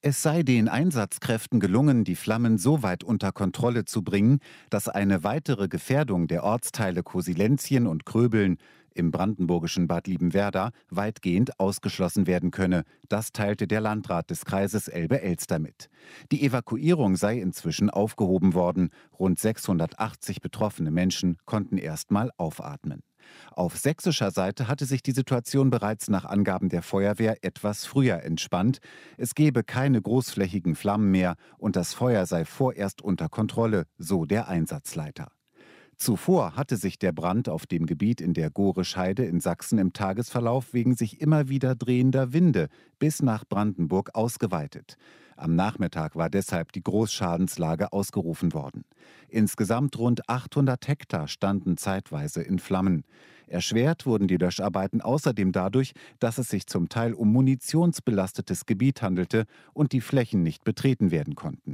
Es sei den Einsatzkräften gelungen, die Flammen so weit unter Kontrolle zu bringen, dass eine weitere Gefährdung der Ortsteile Kosilenzien und Kröbeln im brandenburgischen Bad Liebenwerda weitgehend ausgeschlossen werden könne. Das teilte der Landrat des Kreises Elbe-Elster mit. Die Evakuierung sei inzwischen aufgehoben worden. Rund 680 betroffene Menschen konnten erstmal aufatmen. Auf sächsischer Seite hatte sich die Situation bereits nach Angaben der Feuerwehr etwas früher entspannt. Es gebe keine großflächigen Flammen mehr und das Feuer sei vorerst unter Kontrolle, so der Einsatzleiter. Zuvor hatte sich der Brand auf dem Gebiet in der Gorescheide in Sachsen im Tagesverlauf wegen sich immer wieder drehender Winde bis nach Brandenburg ausgeweitet. Am Nachmittag war deshalb die Großschadenslage ausgerufen worden. Insgesamt rund 800 Hektar standen zeitweise in Flammen. Erschwert wurden die Löscharbeiten außerdem dadurch, dass es sich zum Teil um munitionsbelastetes Gebiet handelte und die Flächen nicht betreten werden konnten.